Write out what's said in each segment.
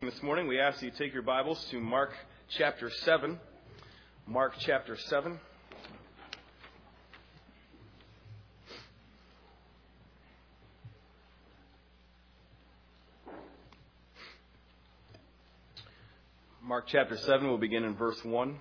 This morning, we ask that you take your Bibles to Mark chapter 7. Mark chapter 7. Mark chapter 7 will begin in verse 1.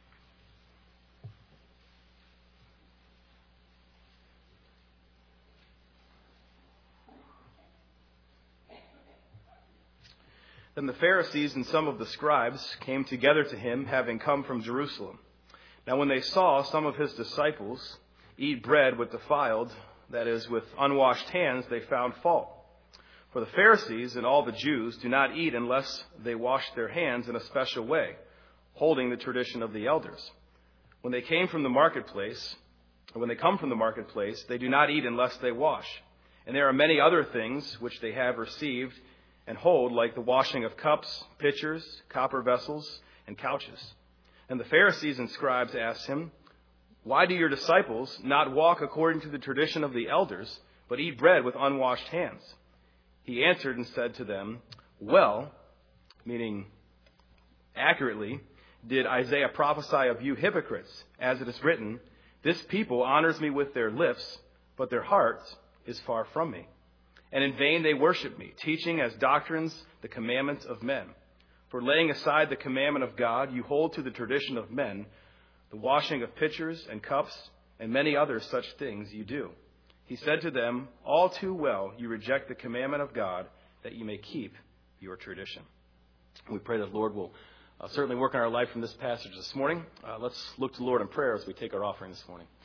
Then the Pharisees and some of the scribes came together to him, having come from Jerusalem. Now when they saw some of his disciples eat bread with defiled, that is, with unwashed hands, they found fault. For the Pharisees and all the Jews do not eat unless they wash their hands in a special way, holding the tradition of the elders. When they come from the marketplace, they do not eat unless they wash. And there are many other things which they have received and hold, like the washing of cups, pitchers, copper vessels, and couches. And the Pharisees and scribes asked him, "Why do your disciples not walk according to the tradition of the elders, but eat bread with unwashed hands?" He answered and said to them, "Well," meaning accurately, "did Isaiah prophesy of you hypocrites, as it is written, 'This people honors me with their lips, but their heart is far from me. And in vain they worship me, teaching as doctrines the commandments of men. For laying aside the commandment of God, you hold to the tradition of men, the washing of pitchers and cups, and many other such things you do.' He said to them, 'All too well you reject the commandment of God, that you may keep your tradition.'" We pray that the Lord will certainly work in our life from this passage this morning. Let's look to the Lord in prayer as we take our offering this morning.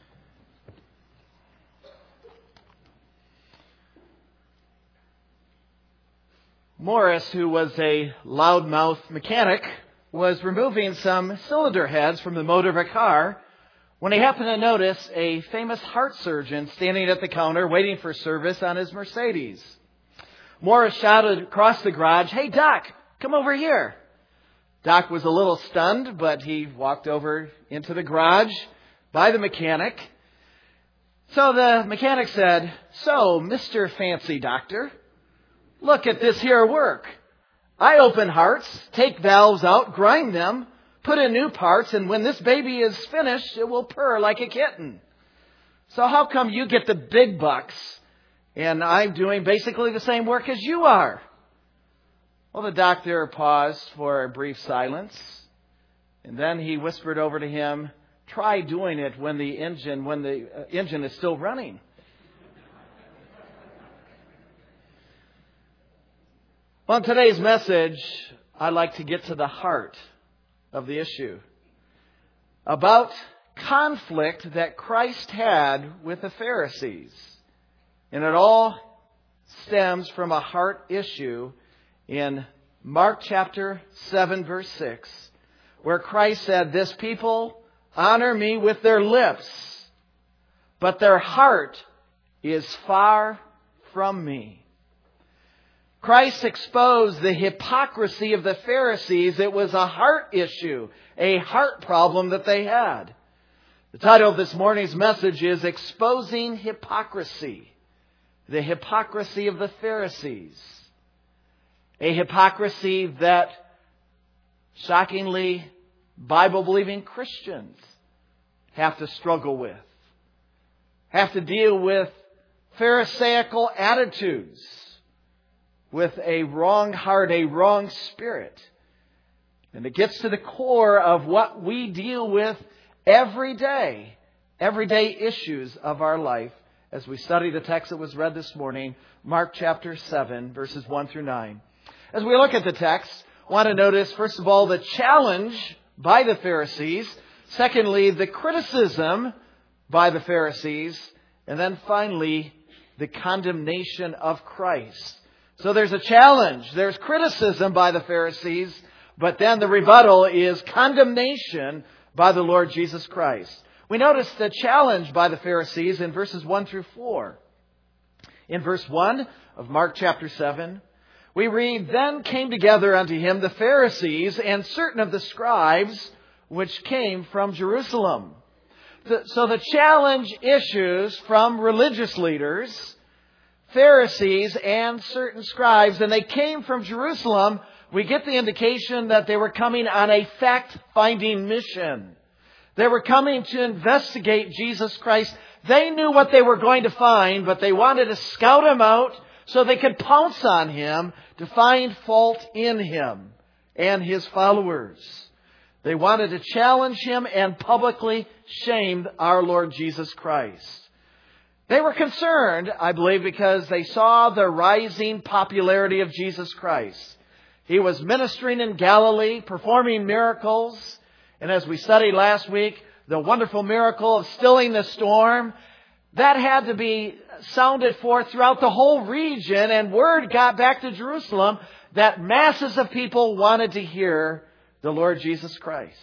Morris, who was a loudmouth mechanic, was removing some cylinder heads from the motor of a car when he happened to notice a famous heart surgeon standing at the counter waiting for service on his Mercedes. Morris shouted across the garage, "Hey, Doc, come over here." Doc was a little stunned, but he walked over into the garage by the mechanic. So the mechanic said, "So, Mr. Fancy Doctor, look at this here work. I open hearts, take valves out, grind them, put in new parts, and when this baby is finished, it will purr like a kitten. So how come you get the big bucks and I'm doing basically the same work as you are?" Well, the doctor paused for a brief silence, and then he whispered over to him, "Try doing it when the engine is still running." Well, in today's message, I'd like to get to the heart of the issue about conflict that Christ had with the Pharisees. And it all stems from a heart issue in Mark chapter 7, verse 6, where Christ said, "This people honor me with their lips, but their heart is far from me." Christ exposed the hypocrisy of the Pharisees. It was a heart issue, a heart problem that they had. The title of this morning's message is Exposing Hypocrisy. The hypocrisy of the Pharisees. A hypocrisy that, shockingly, Bible-believing Christians have to struggle with. Have to deal with Pharisaical attitudes, with a wrong heart, a wrong spirit. And it gets to the core of what we deal with everyday issues of our life as we study the text that was read this morning, Mark chapter 7, verses 1 through 9. As we look at the text, I want to notice, first of all, the challenge by the Pharisees. Secondly, the criticism by the Pharisees. And then finally, the condemnation of Christ. So there's a challenge, there's criticism by the Pharisees, but then the rebuttal is condemnation by the Lord Jesus Christ. We notice the challenge by the Pharisees in verses 1 through 4. In verse 1 of Mark chapter 7, we read, "Then came together unto him the Pharisees and certain of the scribes which came from Jerusalem." So the challenge issues from religious leaders, Pharisees and certain scribes, and they came from Jerusalem we get the indication that they were coming on a fact-finding mission. They were coming to investigate Jesus Christ. They knew what they were going to find, but they wanted to scout Him out so they could pounce on Him to find fault in Him and His followers. They wanted to challenge Him and publicly shame our Lord Jesus Christ. They were concerned, I believe, because they saw the rising popularity of Jesus Christ. He was ministering in Galilee, performing miracles. And as we studied last week, the wonderful miracle of stilling the storm, that had to be sounded forth throughout the whole region. And word got back to Jerusalem that masses of people wanted to hear the Lord Jesus Christ.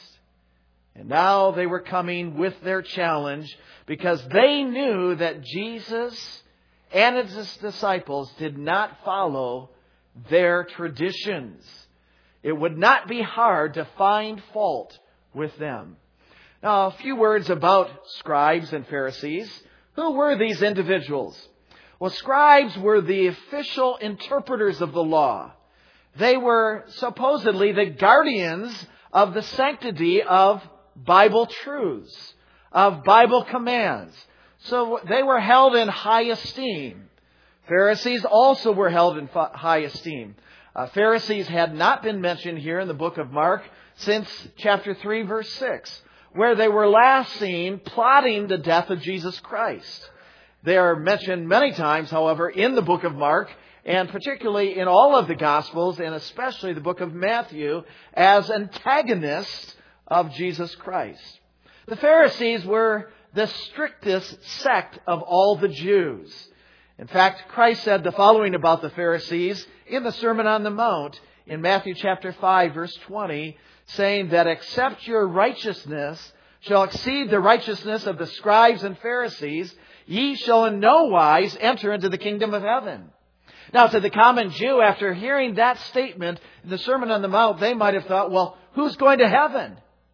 And now they were coming with their challenge because they knew that Jesus and His disciples did not follow their traditions. It would not be hard to find fault with them. Now, a few words about scribes and Pharisees. Who were these individuals? Well, scribes were the official interpreters of the law. They were supposedly the guardians of the sanctity of Bible truths, of Bible commands. So they were held in high esteem. Pharisees also were held in high esteem. Pharisees had not been mentioned here in the book of Mark since chapter 3, verse 6, where they were last seen plotting the death of Jesus Christ. They are mentioned many times, however, in the book of Mark, and particularly in all of the Gospels, and especially the book of Matthew, as antagonists of Jesus Christ. The Pharisees were the strictest sect of all the Jews. In fact, Christ said the following about the Pharisees in the Sermon on the Mount in Matthew chapter 5, verse 20, saying that except your righteousness shall exceed the righteousness of the scribes and Pharisees, ye shall in no wise enter into the kingdom of heaven. Now, to the common Jew, after hearing that statement in the Sermon on the Mount, they might have thought, well, who's going to heaven?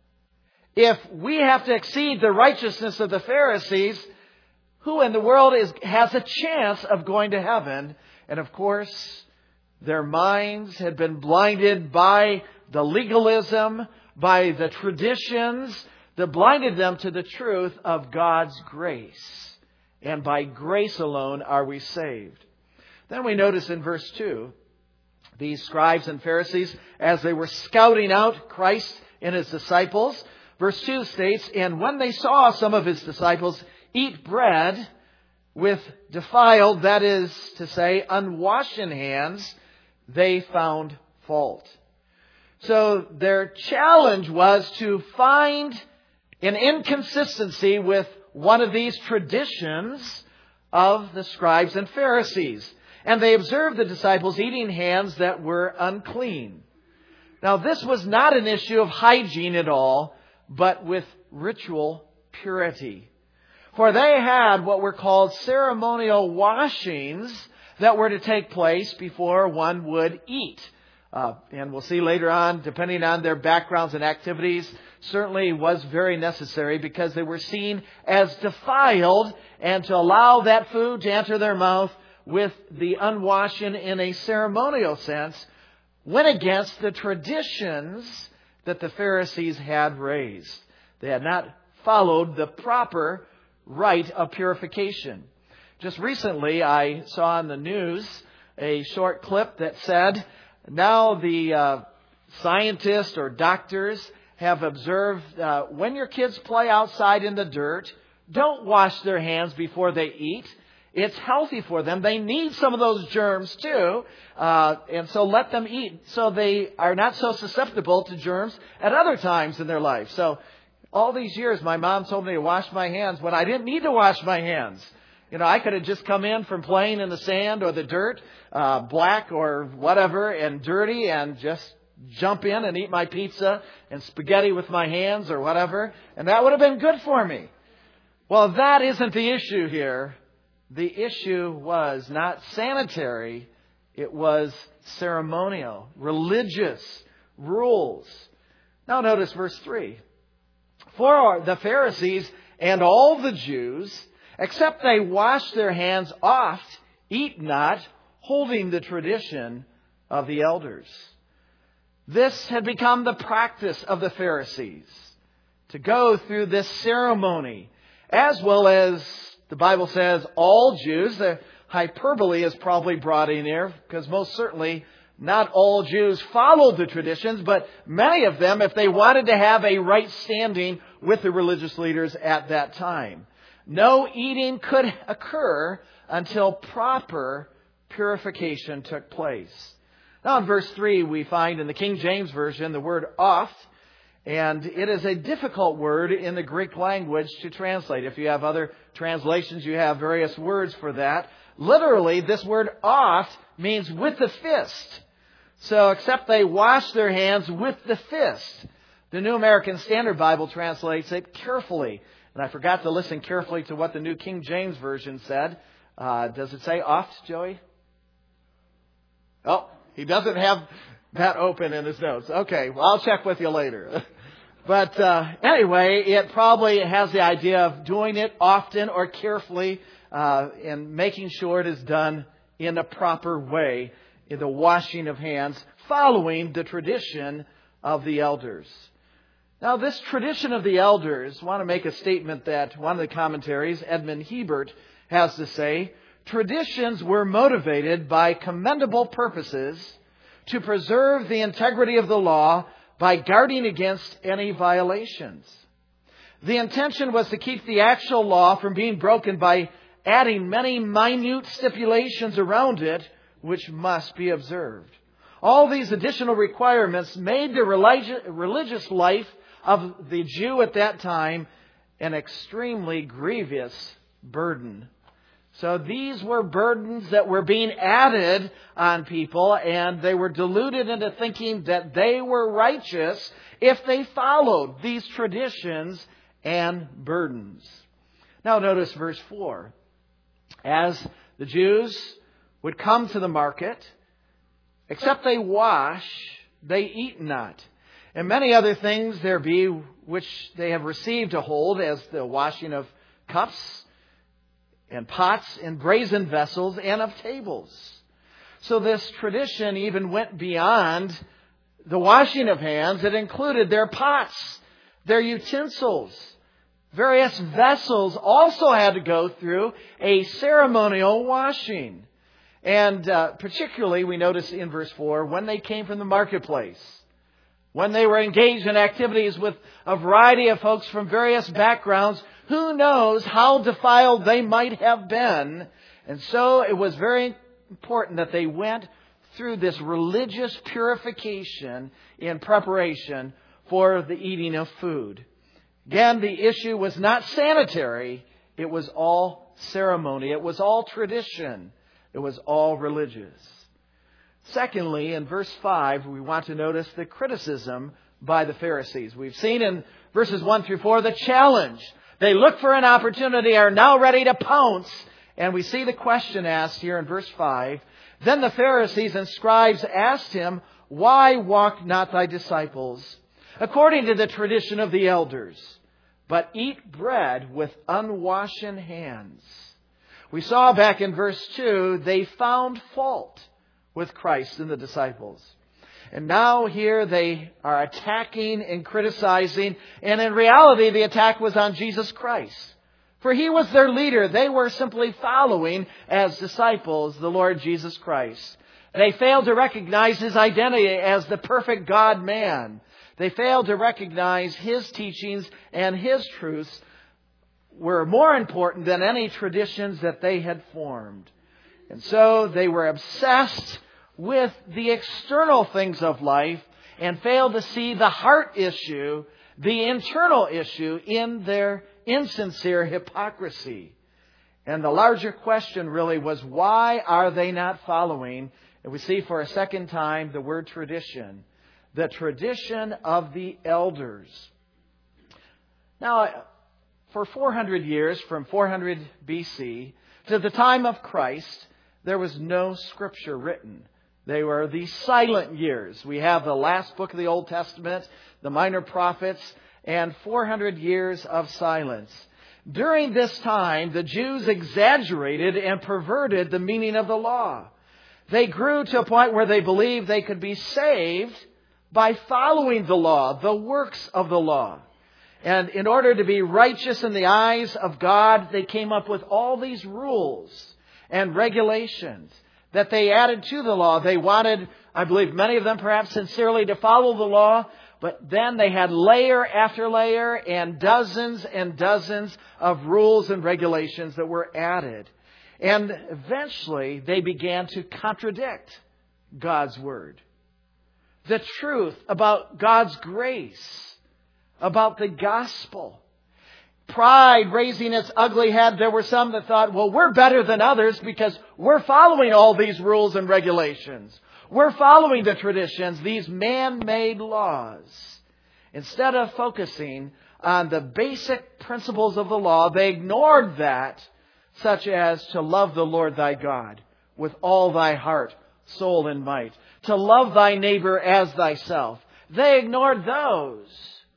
If we have to exceed the righteousness of the Pharisees, who in the world has a chance of going to heaven? And of course, their minds had been blinded by the legalism, by the traditions that blinded them to the truth of God's grace. And by grace alone are we saved. Then we notice in verse 2, these scribes and Pharisees, as they were scouting out Christ and His disciples, verse 2 states, and when they saw some of His disciples eat bread with defiled, that is to say, unwashed hands, they found fault. So their challenge was to find an inconsistency with one of these traditions of the scribes and Pharisees. And they observed the disciples eating hands that were unclean. Now, this was not an issue of hygiene at all, but with ritual purity. For they had what were called ceremonial washings that were to take place before one would eat. And we'll see later on, depending on their backgrounds and activities, certainly was very necessary because they were seen as defiled, and to allow that food to enter their mouth with the unwashen in a ceremonial sense went against the traditions that the Pharisees had raised. They had not followed the proper rite of purification. Just recently, I saw on the news a short clip that said, now the scientists or doctors have observed when your kids play outside in the dirt, don't wash their hands before they eat. It's healthy for them. They need some of those germs too. And so let them eat so they are not so susceptible to germs at other times in their life. So all these years, my mom told me to wash my hands when I didn't need to wash my hands. You know, I could have just come in from playing in the sand or the dirt, black or whatever, and dirty, and just jump in and eat my pizza and spaghetti with my hands or whatever. And that would have been good for me. Well, that isn't the issue here. The issue was not sanitary. It was ceremonial, religious rules. Now notice verse 3. For the Pharisees and all the Jews, except they wash their hands oft, eat not, holding the tradition of the elders. This had become the practice of the Pharisees, to go through this ceremony, as well as the Bible says all Jews. The hyperbole is probably brought in here, because most certainly not all Jews followed the traditions, but many of them, if they wanted to have a right standing with the religious leaders at that time. No eating could occur until proper purification took place. Now in verse 3 we find in the King James Version the word oft, and it is a difficult word in the Greek language to translate. If you have other translations, you have various words for that. Literally, this word oft means with the fist. So, except they wash their hands with the fist. The New American Standard Bible translates it carefully. And I forgot to listen carefully to what the New King James Version said. Does it say oft, Joey? Oh, he doesn't have that open in his notes. Okay, well, I'll check with you later. But anyway, it probably has the idea of doing it often or carefully and making sure it is done in a proper way, in the washing of hands, following the tradition of the elders. Now, this tradition of the elders, I want to make a statement that one of the commentaries, Edmund Hebert, has to say, traditions were motivated by commendable purposes to preserve the integrity of the law by guarding against any violations. The intention was to keep the actual law from being broken by adding many minute stipulations around it which must be observed. All these additional requirements made the religious life of the Jew at that time an extremely grievous burden. So these were burdens that were being added on people, and they were deluded into thinking that they were righteous if they followed these traditions and burdens. Now notice verse 4. As the Jews would come to the market, except they wash, they eat not. And many other things there be which they have received to hold, as the washing of cups and pots and brazen vessels and of tables. So this tradition even went beyond the washing of hands. It included their pots, their utensils. Various vessels also had to go through a ceremonial washing. And particularly, we notice in verse 4, when they came from the marketplace, when they were engaged in activities with a variety of folks from various backgrounds, who knows how defiled they might have been. And so it was very important that they went through this religious purification in preparation for the eating of food. Again, the issue was not sanitary. It was all ceremony. It was all tradition. It was all religious. Secondly, in verse 5, we want to notice the criticism by the Pharisees. We've seen in verses 1 through 4 the challenge. They look for an opportunity, are now ready to pounce. And we see the question asked here in verse 5. Then the Pharisees and scribes asked him, "Why walk not thy disciples according to the tradition of the elders, but eat bread with unwashen hands?" We saw back in verse 2, they found fault with Christ and the disciples. And now here they are attacking and criticizing. And in reality, the attack was on Jesus Christ. For He was their leader. They were simply following as disciples the Lord Jesus Christ. They failed to recognize His identity as the perfect God-man. They failed to recognize His teachings and His truths were more important than any traditions that they had formed. And so they were obsessed with the external things of life and failed to see the heart issue, the internal issue in their insincere hypocrisy. And the larger question really was, why are they not following? And we see for a second time the word tradition. The tradition of the elders. Now, for 400 years, from 400 BC to the time of Christ, there was no scripture written. They were the silent years. We have the last book of the Old Testament, the minor prophets, and 400 years of silence. During this time, the Jews exaggerated and perverted the meaning of the law. They grew to a point where they believed they could be saved by following the law, the works of the law. And in order to be righteous in the eyes of God, they came up with all these rules and regulations that they added to the law. They wanted, I believe many of them perhaps sincerely, to follow the law, but then they had layer after layer and dozens of rules and regulations that were added. And eventually they began to contradict God's Word. The truth about God's grace, about the gospel. Pride raising its ugly head, there were some that thought, well, we're better than others because we're following all these rules and regulations. We're following the traditions, these man-made laws. Instead of focusing on the basic principles of the law, they ignored that, such as to love the Lord thy God with all thy heart, soul, and might. To love thy neighbor as thyself. They ignored those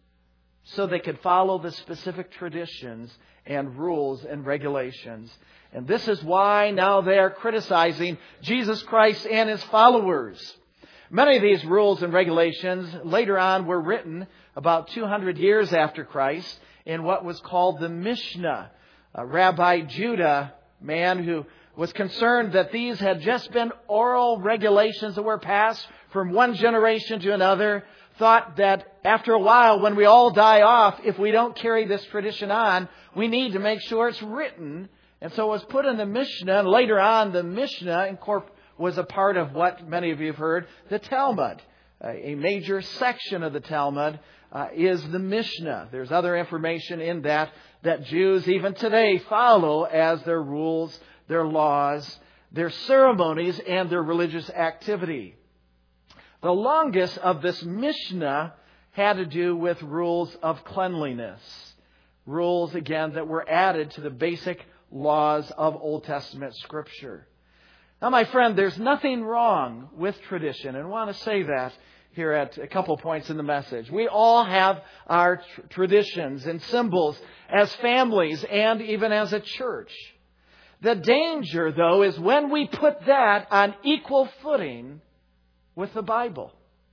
so they could follow the specific traditions and rules and regulations. And this is why now they are criticizing Jesus Christ and His followers. Many of these rules and regulations later on were written about 200 years after Christ in what was called the Mishnah. Rabbi Judah, man who was concerned that these had just been oral regulations that were passed from one generation to another, thought that after a while, when we all die off, if we don't carry this tradition on, we need to make sure it's written. And so it was put in the Mishnah, and later on the Mishnah was a part of what many of you have heard, the Talmud. A major section of the Talmud is the Mishnah. There's other information in that Jews even today follow as their rules, their laws, their ceremonies, and their religious activity. The longest of this Mishnah had to do with rules of cleanliness. Rules, again, that were added to the basic laws of Old Testament Scripture. Now, my friend, there's nothing wrong with tradition. And I want to say that here at a couple points in the message. We all have our traditions and symbols as families and even as a church. The danger, though, is when we put that on equal footing with the Bible.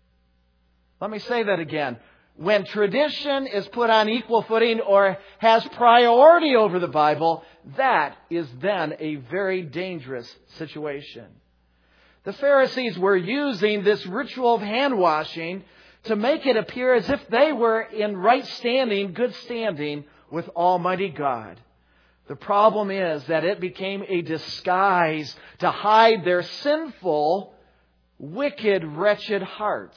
Let me say that again. When tradition is put on equal footing or has priority over the Bible, that is then a very dangerous situation. The Pharisees were using this ritual of hand washing to make it appear as if they were in right standing, good standing with Almighty God. The problem is that it became a disguise to hide their sinful, wicked, wretched hearts.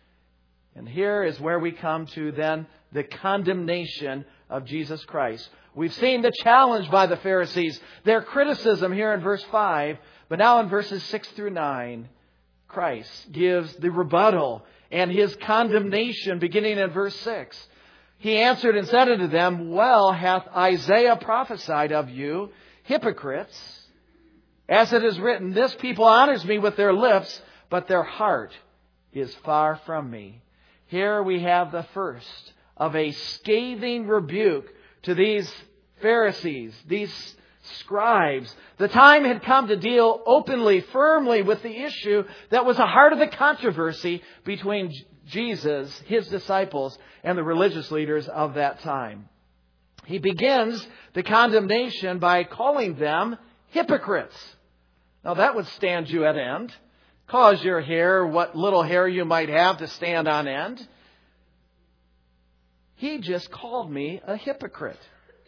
And here is where we come to then the condemnation of Jesus Christ. We've seen the challenge by the Pharisees, their criticism here in verse 5, but now in verses 6 through 9, Christ gives the rebuttal and His condemnation beginning in verse 6. He answered and said unto them, well hath Isaiah prophesied of you, hypocrites, as it is written, this people honors me with their lips, but their heart is far from me. Here we have the first of a scathing rebuke to these Pharisees, these scribes. The time had come to deal openly, firmly with the issue that was the heart of the controversy between Jesus, His disciples, and the religious leaders of that time. He begins the condemnation by calling them hypocrites. Now that would stand you at end. Cause your hair, what little hair you might have, to stand on end. He just called me a hypocrite.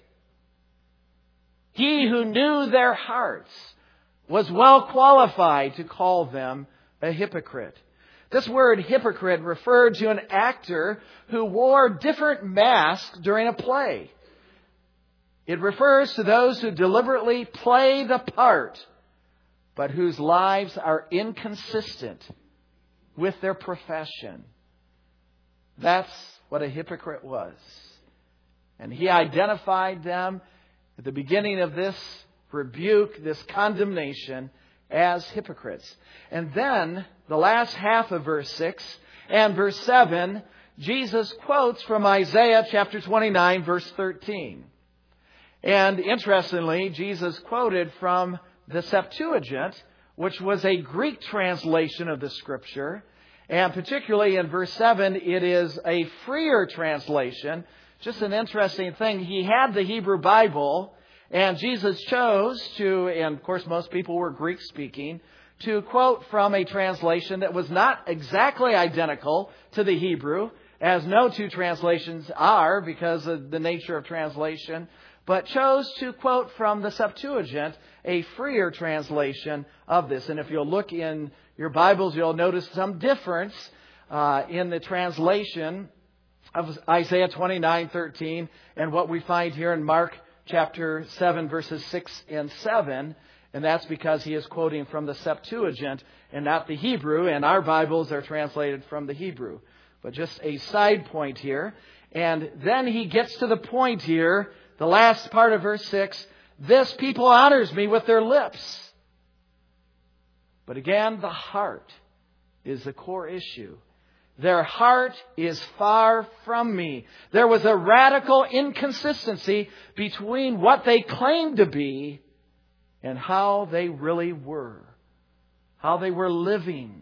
He who knew their hearts was well qualified to call them a hypocrite. This word hypocrite referred to an actor who wore different masks during a play. It refers to those who deliberately play the part, but whose lives are inconsistent with their profession. That's what a hypocrite was. And he identified them at the beginning of this rebuke, this condemnation, as hypocrites. And then, the last half of verse 6 and verse 7, Jesus quotes from Isaiah chapter 29, verse 13. And interestingly, Jesus quoted from the Septuagint, which was a Greek translation of the Scripture. And particularly in verse 7, it is a freer translation. Just an interesting thing. He had the Hebrew Bible, and Jesus chose to, and of course most people were Greek speaking, to quote from a translation that was not exactly identical to the Hebrew, as no two translations are because of the nature of translation, but chose to quote from the Septuagint, a freer translation of this. And if you'll look in your Bibles, you'll notice some difference in the translation of Isaiah 29:13 and what we find here in Mark chapter 7, verses 6 and 7. And that's because he is quoting from the Septuagint and not the Hebrew. And our Bibles are translated from the Hebrew. But just a side point here. And then he gets to the point here, the last part of verse 6, this people honors me with their lips. But again, the heart is the core issue. Their heart is far from me. There was a radical inconsistency between what they claimed to be and how they really were. How they were living.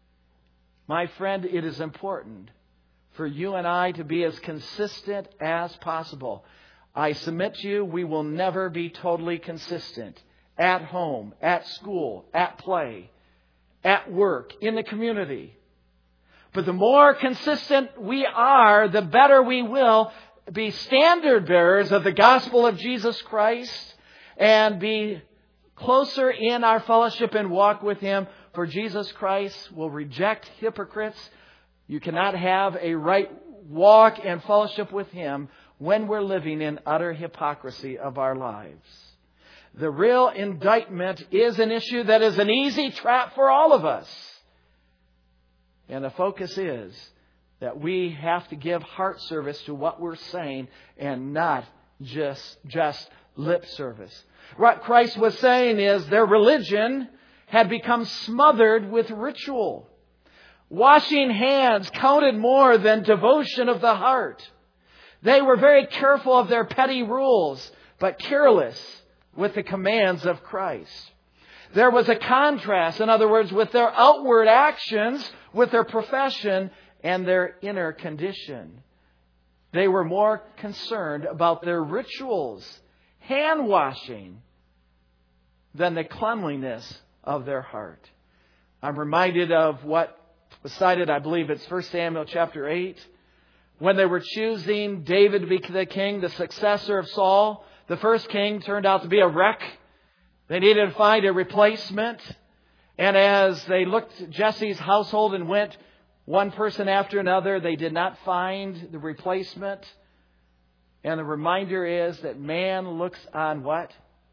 My friend, it is important for you and I to be as consistent as possible. I submit to you, we will never be totally consistent. At home, at school, at play, at work, in the community. But the more consistent we are, the better we will be standard bearers of the gospel of Jesus Christ and be closer in our fellowship and walk with Him. For Jesus Christ will reject hypocrites. You cannot have a right walk and fellowship with Him when we're living in utter hypocrisy of our lives. The real indictment is an issue that is an easy trap for all of us. And the focus is that we have to give heart service to what we're saying and not just lip service. What Christ was saying is their religion had become smothered with ritual. Washing hands counted more than devotion of the heart. They were very careful of their petty rules, but careless with the commands of Christ. There was a contrast, in other words, with their outward actions, with their profession, and their inner condition. They were more concerned about their rituals, hand washing, than the cleanliness of their heart. I'm reminded of what was cited, I believe it's 1 Samuel chapter 8, when they were choosing David to be the king, the successor of Saul. The first king turned out to be a wreck. They needed to find a replacement. And as they looked at Jesse's household and went one person after another, they did not find the replacement. And the reminder is that man looks on what?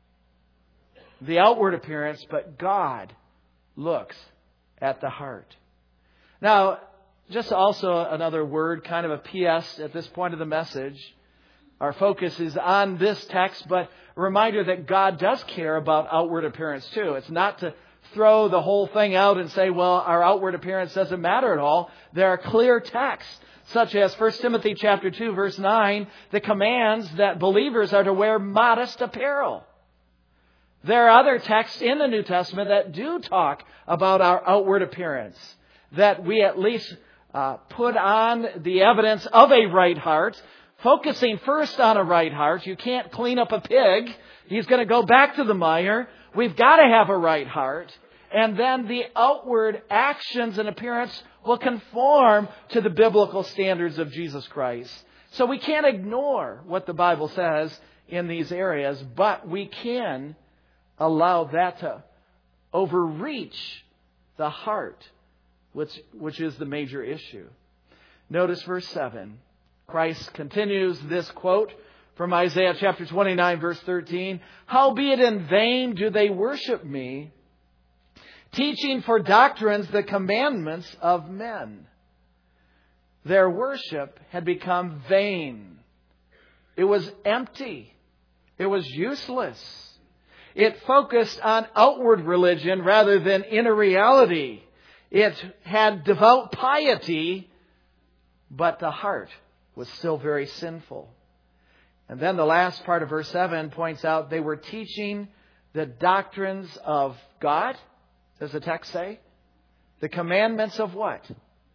The outward appearance, but God looks at the heart. Now, just also another word, kind of a PS at this point of the message. Our focus is on this text, but a reminder that God does care about outward appearance too. It's not to throw the whole thing out and say, well, our outward appearance doesn't matter at all. There are clear texts, such as 1 Timothy chapter 2, verse 9, that commands that believers are to wear modest apparel. There are other texts in the New Testament that do talk about our outward appearance, that we at least put on the evidence of a right heart, focusing first on a right heart. You can't clean up a pig. He's going to go back to the mire. We've got to have a right heart. And then the outward actions and appearance will conform to the biblical standards of Jesus Christ. So we can't ignore what the Bible says in these areas, but we can allow that to overreach the heart, which is the major issue. Notice verse 7. Christ continues this quote from Isaiah chapter 29, verse 13. Howbeit in vain do they worship me, teaching for doctrines the commandments of men. Their worship had become vain. It was empty. It was useless. It focused on outward religion rather than inner reality. It had devout piety, but the heart was still very sinful. And then the last part of verse 7 points out they were teaching the doctrines of God. Does the text say? The commandments of what?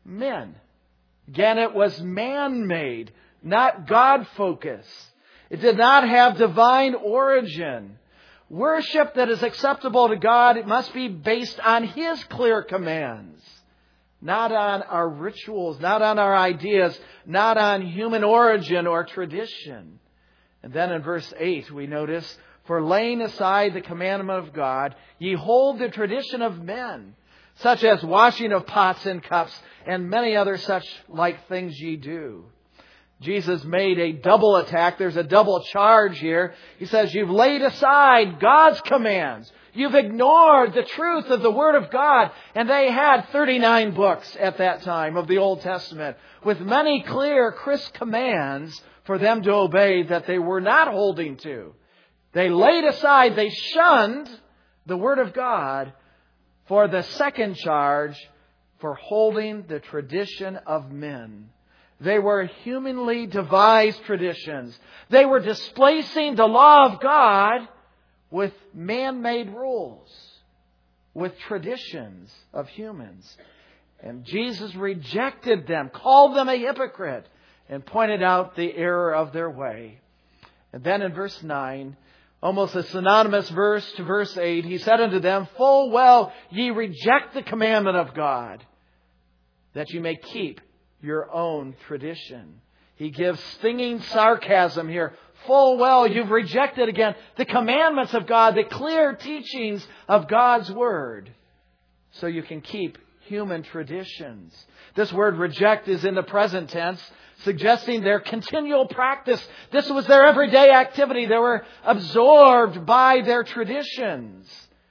men. Again, it was man-made, not God-focused. It did not have divine origin. Worship that is acceptable to God, it must be based on His clear commands, not on our rituals, not on our ideas, not on human origin or tradition. And then in verse 8 we notice, "For laying aside the commandment of God, ye hold the tradition of men, such as washing of pots and cups, and many other such like things ye do." Jesus made a double attack. There's a double charge here. He says, you've laid aside God's commands. You've ignored the truth of the Word of God. And they had 39 books at that time of the Old Testament, with many clear, crisp commands for them to obey that they were not holding to. They laid aside, they shunned the Word of God for the second charge, for holding the tradition of men. They were humanly devised traditions. They were displacing the law of God with man-made rules, with traditions of humans. And Jesus rejected them, called them a hypocrite, and pointed out the error of their way. And then in verse 9, almost a synonymous verse to verse 8, He said unto them, "Full well ye reject the commandment of God, that you may keep your own tradition." He gives stinging sarcasm here. Full well, you've rejected again the commandments of God, the clear teachings of God's Word, so you can keep human traditions. This word reject is in the present tense, suggesting their continual practice. This was their everyday activity. They were absorbed by their traditions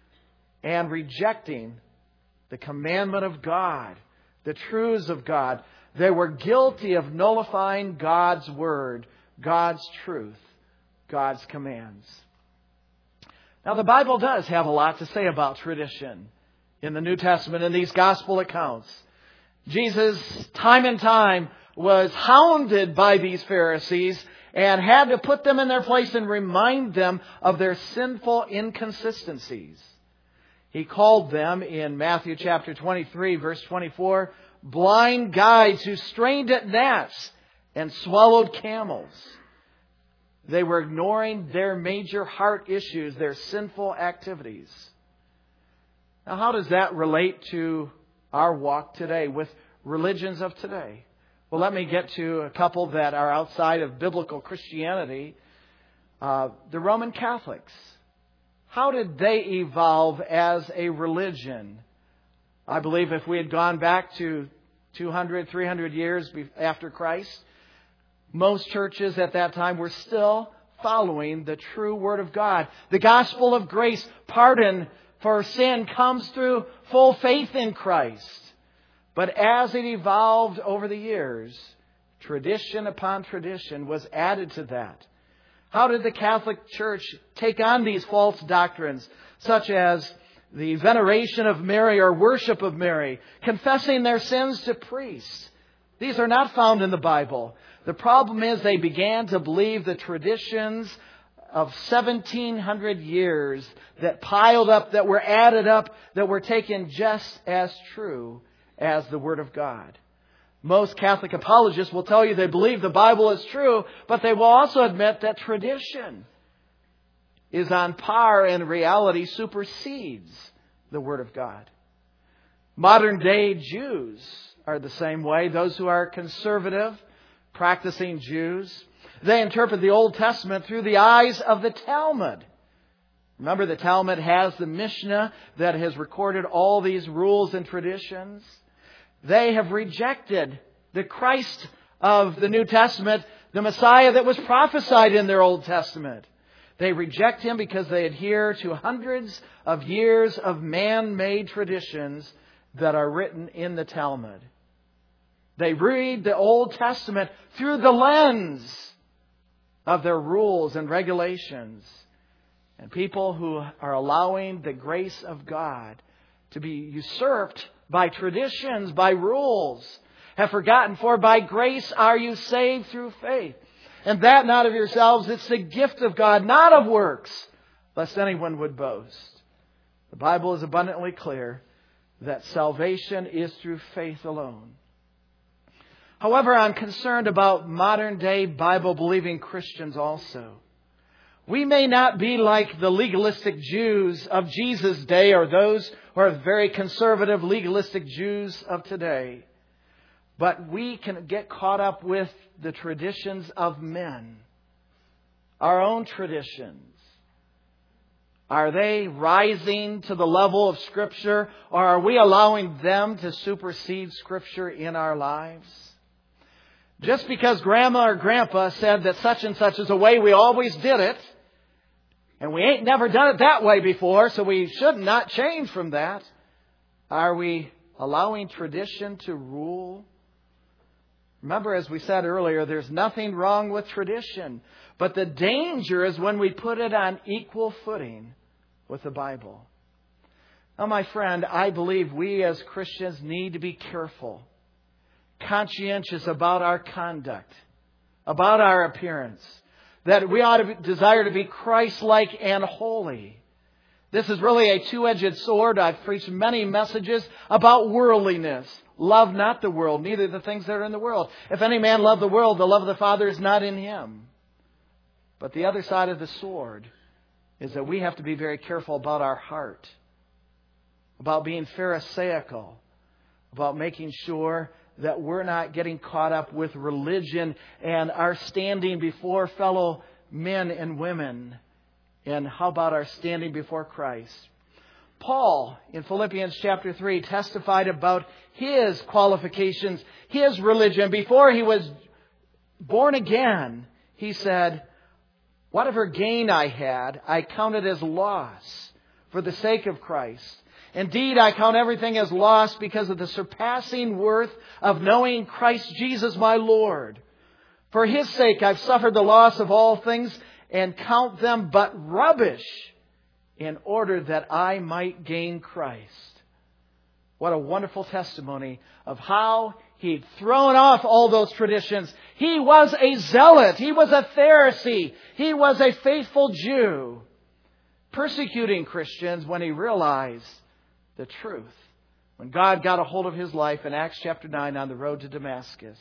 and rejecting the commandment of God, the truths of God. They were guilty of nullifying God's Word, God's truth, God's commands. Now, the Bible does have a lot to say about tradition in the New Testament, in these gospel accounts. Jesus, time and time, was hounded by these Pharisees and had to put them in their place and remind them of their sinful inconsistencies. He called them in Matthew chapter 23, verse 24, blind guides who strained at gnats and swallowed camels. They were ignoring their major heart issues, their sinful activities. Now, how does that relate to our walk today with religions of today? Well, let me get to a couple that are outside of biblical Christianity. The Roman Catholics. How did they evolve as a religion? I believe if we had gone back to 200, 300 years after Christ, most churches at that time were still following the true Word of God. The gospel of grace, pardon for sin, comes through full faith in Christ. But as it evolved over the years, tradition upon tradition was added to that. How did the Catholic Church take on these false doctrines, such as the veneration of Mary or worship of Mary, confessing their sins to priests? These are not found in the Bible. The problem is they began to believe the traditions of 1700 years that piled up, that were added up, that were taken just as true as the Word of God. Most Catholic apologists will tell you they believe the Bible is true, but they will also admit that tradition is on par and in reality supersedes the Word of God. Modern day Jews are the same way. Those who are conservative, practicing Jews, they interpret the Old Testament through the eyes of the Talmud. Remember, the Talmud has the Mishnah that has recorded all these rules and traditions. They have rejected the Christ of the New Testament, the Messiah that was prophesied in their Old Testament. They reject Him because they adhere to hundreds of years of man-made traditions that are written in the Talmud. They read the Old Testament through the lens of their rules and regulations. And people who are allowing the grace of God to be usurped by traditions, by rules, have forgotten, for by grace are you saved through faith. And that not of yourselves, it's the gift of God, not of works, lest anyone would boast. The Bible is abundantly clear that salvation is through faith alone. However, I'm concerned about modern day Bible-believing Christians also. We may not be like the legalistic Jews of Jesus' day or those who are very conservative legalistic Jews of today. But we can get caught up with the traditions of men. Our own traditions. Are they rising to the level of Scripture, or are we allowing them to supersede Scripture in our lives? Just because Grandma or Grandpa said that such and such is the way we always did it, and we ain't never done it that way before, so we should not change from that. Are we allowing tradition to rule? Remember, as we said earlier, there's nothing wrong with tradition. But the danger is when we put it on equal footing with the Bible. Now, my friend, I believe we as Christians need to be careful, conscientious about our conduct, about our appearance, that we ought to desire to be Christ-like and holy. This is really a two-edged sword. I've preached many messages about worldliness. Love not the world, neither the things that are in the world. If any man love the world, the love of the Father is not in him. But the other side of the sword is that we have to be very careful about our heart, about being pharisaical, about making sure that we're not getting caught up with religion and our standing before fellow men and women. And how about our standing before Christ? Paul, in Philippians chapter 3, testified about his qualifications, his religion. Before he was born again, he said, "Whatever gain I had, I counted as loss for the sake of Christ. Indeed, I count everything as loss because of the surpassing worth of knowing Christ Jesus my Lord. For His sake I've suffered the loss of all things and count them but rubbish in order that I might gain Christ." What a wonderful testimony of how he'd thrown off all those traditions. He was a zealot. He was a Pharisee. He was a faithful Jew, persecuting Christians when he realized the truth. When God got a hold of his life in Acts chapter 9 on the road to Damascus.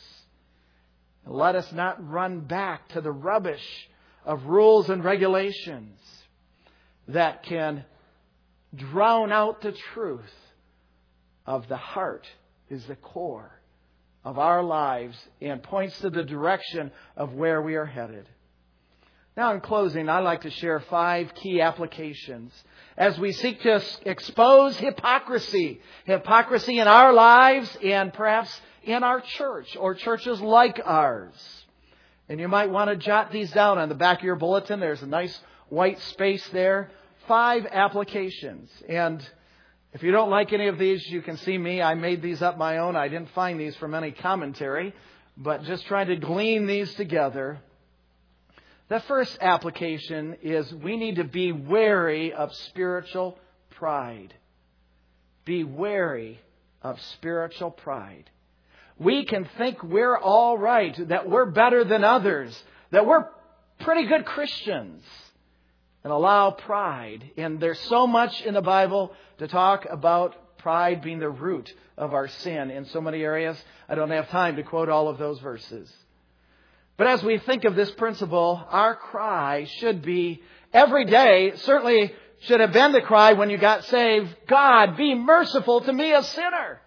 Let us not run back to the rubbish of rules and regulations that can drown out the truth of the heart is the core of our lives and points to the direction of where we are headed. Now, in closing, I'd like to share 5 key applications as we seek to expose hypocrisy. Hypocrisy in our lives and perhaps in our church or churches like ours. And you might want to jot these down on the back of your bulletin. There's a nice white space there. 5 applications. And if you don't like any of these, you can see me. I made these up my own. I didn't find these from any commentary, but just trying to glean these together. The first application is we need to be wary of spiritual pride. Be wary of spiritual pride. We can think we're all right, that we're better than others, that we're pretty good Christians, and allow pride. And there's so much in the Bible to talk about pride being the root of our sin in so many areas. I don't have time to quote all of those verses. But as we think of this principle, our cry should be every day, certainly should have been the cry when you got saved, "God, be merciful to me, a sinner."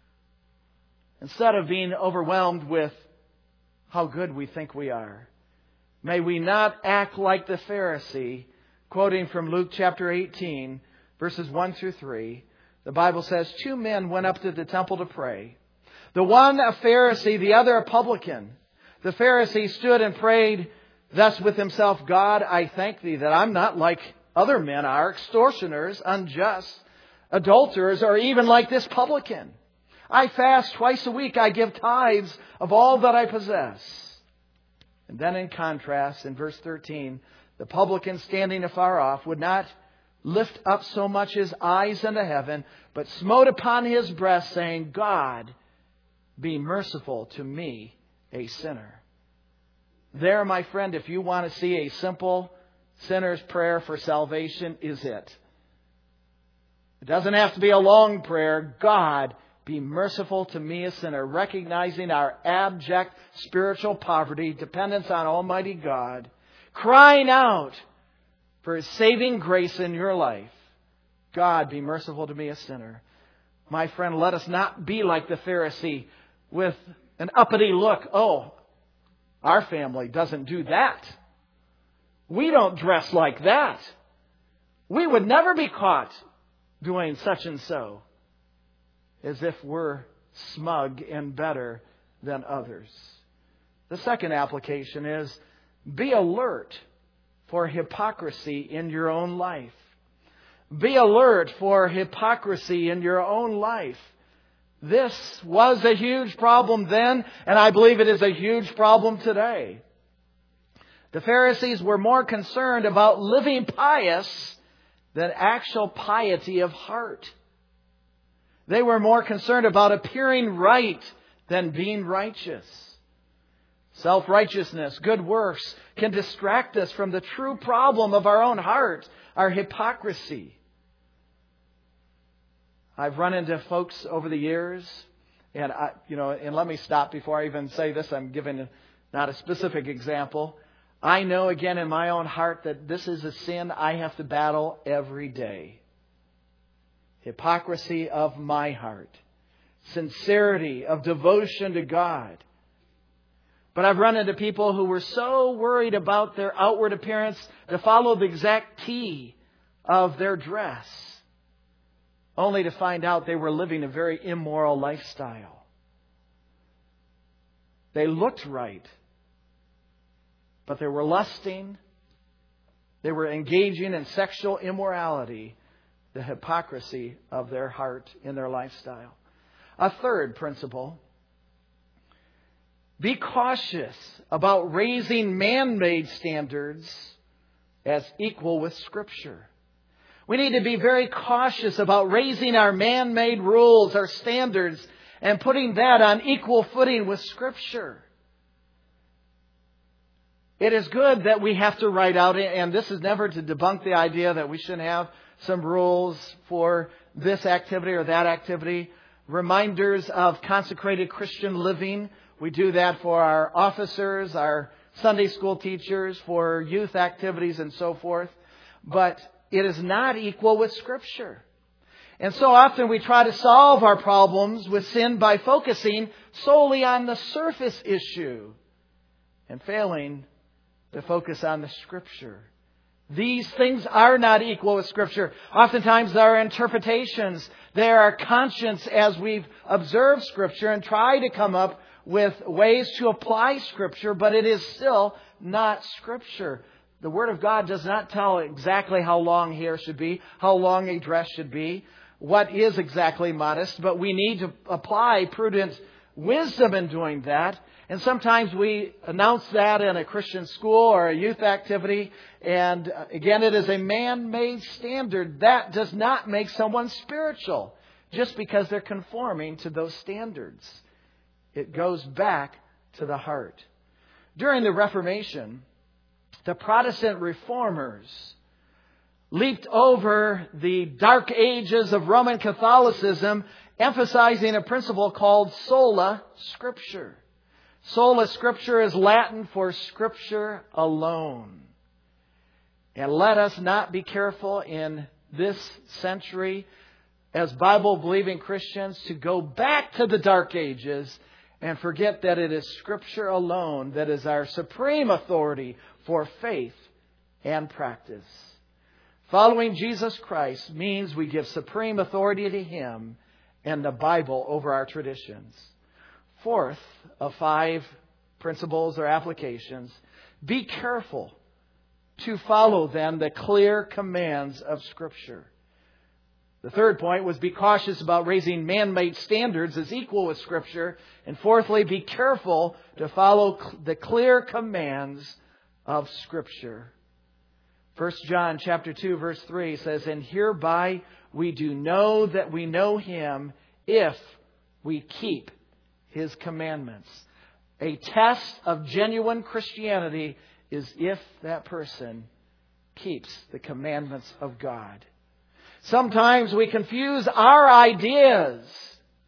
Instead of being overwhelmed with how good we think we are. May we not act like the Pharisee. Quoting from Luke chapter 18, verses 1 through 3, the Bible says, 2 men went up to the temple to pray. The one a Pharisee, the other a publican. The Pharisee stood and prayed thus with himself, "God, I thank Thee that I'm not like other men are, extortioners, unjust, adulterers, or even like this publican. I fast twice a week. I give tithes of all that I possess." And then in contrast, in verse 13, the publican standing afar off would not lift up so much his eyes unto heaven, but smote upon his breast, saying, "God, be merciful to me, a sinner." There, my friend, if you want to see a simple sinner's prayer for salvation, is it. It doesn't have to be a long prayer. "God, be merciful to me, a sinner, recognizing our abject spiritual poverty, dependence on Almighty God, crying out for His saving grace in your life. God, be merciful to me, a sinner. My friend, let us not be like the Pharisee with an uppity look. Oh, our family doesn't do that. We don't dress like that. We would never be caught doing such and so, as if we're smug and better than others. The second application is be alert for hypocrisy in your own life. Be alert for hypocrisy in your own life. This was a huge problem then, and I believe it is a huge problem today. The Pharisees were more concerned about living pious than actual piety of heart. They were more concerned about appearing right than being righteous. Self-righteousness, good works, can distract us from the true problem of our own heart, our hypocrisy. I've run into folks over the years, and let me stop before I even say this. I'm giving not a specific example. I know again in my own heart that this is a sin I have to battle every day. Hypocrisy of my heart. Sincerity of devotion to God. But I've run into people who were so worried about their outward appearance to follow the exact T of their dress, only to find out they were living a very immoral lifestyle. They looked right, but they were lusting. They were engaging in sexual immorality, the hypocrisy of their heart in their lifestyle. A third principle: be cautious about raising man-made standards as equal with Scripture. We need to be very cautious about raising our man-made rules, our standards, and putting that on equal footing with Scripture. It is good that we have to write out, and this is never to debunk the idea that we shouldn't have some rules for this activity or that activity. Reminders of consecrated Christian living. We do that for our officers, our Sunday school teachers, for youth activities and so forth. But it is not equal with Scripture. And so often we try to solve our problems with sin by focusing solely on the surface issue and failing to focus on the Scripture. These things are not equal with Scripture. Oftentimes there are interpretations. There are conscience as we've observed Scripture and try to come up with ways to apply Scripture, but it is still not Scripture. The Word of God does not tell exactly how long hair should be, how long a dress should be, what is exactly modest, but we need to apply prudent wisdom in doing that. And sometimes we announce that in a Christian school or a youth activity. And again, it is a man-made standard. That does not make someone spiritual just because they're conforming to those standards. It goes back to the heart. During the Reformation, the Protestant reformers leaped over the dark ages of Roman Catholicism, emphasizing a principle called sola scriptura. Sola scriptura is Latin for Scripture alone. And let us not be careful in this century as Bible-believing Christians to go back to the dark ages and forget that it is Scripture alone that is our supreme authority for faith and practice. Following Jesus Christ means we give supreme authority to Him and the Bible over our traditions. Fourth of 5 principles or applications, be careful to follow then the clear commands of Scripture. The third point was be cautious about raising man-made standards as equal with Scripture. And fourthly, be careful to follow the clear commands of Scripture. 1 John chapter 2 verse 3 says, "And hereby we do know that we know Him if we keep His commandments." A test of genuine Christianity is if that person keeps the commandments of God. Sometimes we confuse our ideas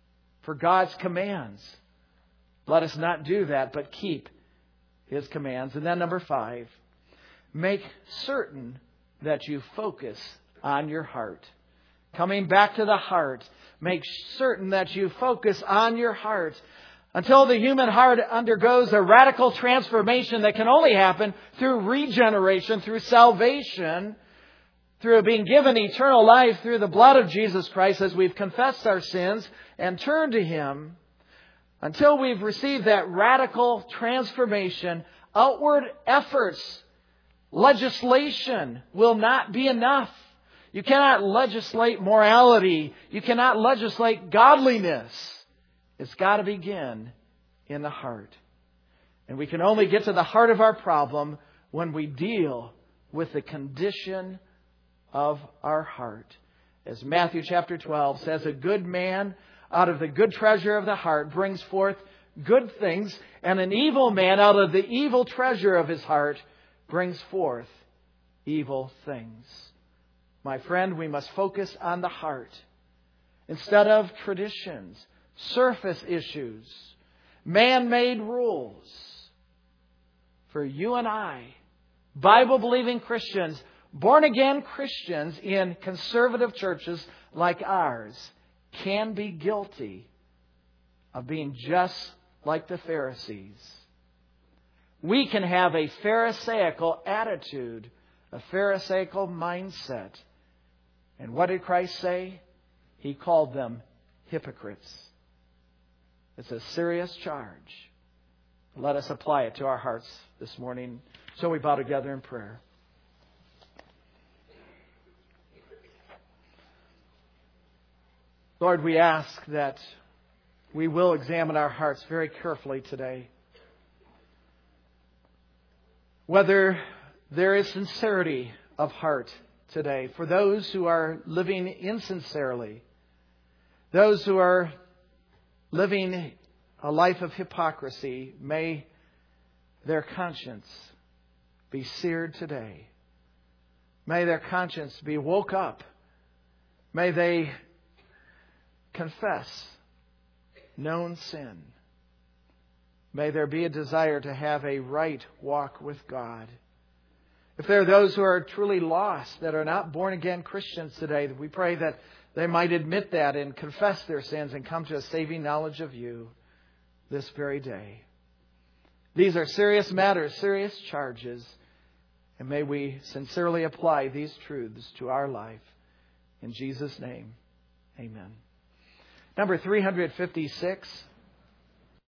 for God's commands. Let us not do that, but keep His commands. And then number 5, make certain that you focus on your heart. Coming back to the heart, make certain that you focus on your heart. Until the human heart undergoes a radical transformation that can only happen through regeneration, through salvation, through being given eternal life through the blood of Jesus Christ as we've confessed our sins and turned to Him. Until we've received that radical transformation, outward efforts, legislation will not be enough. You cannot legislate morality. You cannot legislate godliness. It's got to begin in the heart. And we can only get to the heart of our problem when we deal with the condition of our heart. As Matthew chapter 12 says, a good man out of the good treasure of the heart brings forth good things, and an evil man out of the evil treasure of his heart brings forth evil things. My friend, we must focus on the heart instead of traditions, surface issues, man-made rules. For you and I, Bible-believing Christians, born-again Christians in conservative churches like ours, can be guilty of being just like the Pharisees. We can have a Pharisaical attitude, a Pharisaical mindset. And what did Christ say? He called them hypocrites. It's a serious charge. Let us apply it to our hearts this morning. So we bow together in prayer. Lord, we ask that we will examine our hearts very carefully today. Whether there is sincerity of heart today for those who are living insincerely, those who are living a life of hypocrisy, may their conscience be seared today. May their conscience be woke up. May they confess known sin. May there be a desire to have a right walk with God. If there are those who are truly lost, that are not born-again Christians today, we pray that they might admit that and confess their sins and come to a saving knowledge of You this very day. These are serious matters, serious charges, and may we sincerely apply these truths to our life. In Jesus' name, amen. Number 356.